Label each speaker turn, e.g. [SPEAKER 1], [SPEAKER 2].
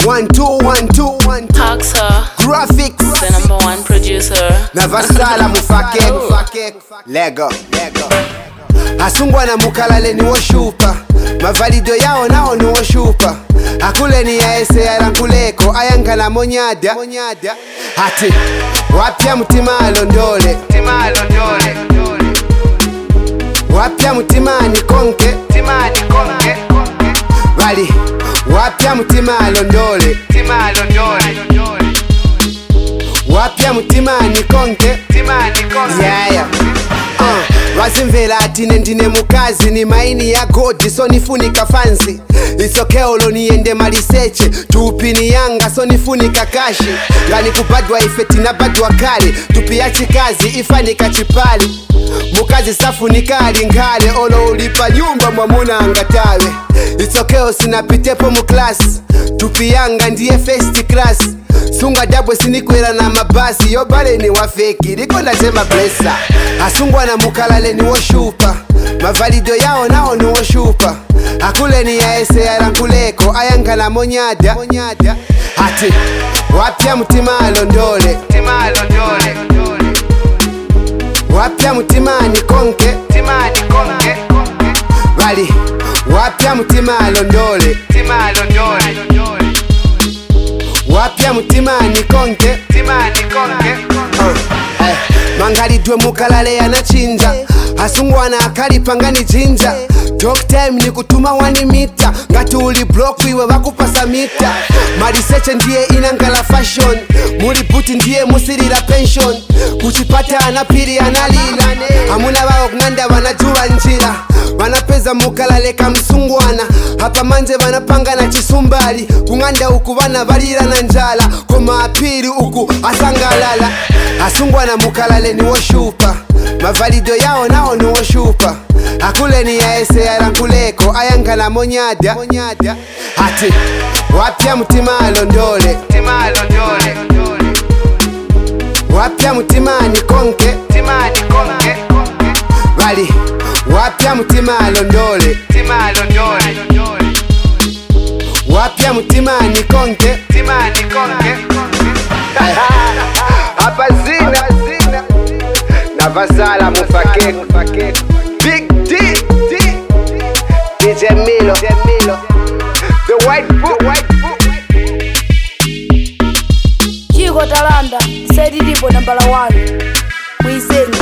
[SPEAKER 1] 1 2 1 2 1 2
[SPEAKER 2] Haxa,
[SPEAKER 1] Graphics,
[SPEAKER 2] the #1 producer.
[SPEAKER 1] Navasala mufake Lego Asungwa na mukalale ni woshupa Mavalido yao nao ni woshupa Akule ni ya ese ya rankuleko Ayanga na monyada Hati wapya mutima alondole Wapya mutima ni konke Bali wapya mutima alondole Wapya mutima ni konke Yeah Wazimvela atine ndine mukazi ni maini ya godi so nifunika fancy Isokeo niende maliseche tuupini yanga so nifunika kashi Ngani kubadwa ifeti na badwa kali tupiachi kazi ifanika chipali Mukazi safu nikali ngale olo ulipa nyumba mwamuna angatawe Isokeo sinapitepo muklasi tupiyanga ndiye first class Sunga dabwe sinikwela na mabasi Yobale ni wafeki, liko nasema blessa Asungwa na mukalale ni woshupa Mavalido yao nao ni woshupa Akule ni ya ese ya rankuleko Ayanga na monyada Hati wapya mutima alondole Wapya mutima ni konke Bali wapya mutima alondole Wapya mutima ni konke Mangalidwe mukalale yanachinja Asungwana akali pangani jinja Talk time ni kutuma 1 mita Ngati uli block iwe wakupasa mita Mariseche ndiye inangala fashion Muri buti ndiye musirira pension Kuchipata anapiri analila Hamuna wao kunganda wanajua njira Wanapeza mukalale kamsungwana Hapa manje wanapanga na chisumbali Kunganda uku wana valira na njala Koma apiri uku asangalala Asungwana mukalale ni woshupa Mavalido yao nao ni woshupa Akule ni ya ese ya rankuleko Ayanga na monyada Hati wapya mutima alondole Wapya mutima ni konke Bali wapya mutima alondole Wapya mutima ni konke Hapa zina Navasala mufake Big D DJ Milo The White Book
[SPEAKER 3] Chico Talanda, said it #1. We sing.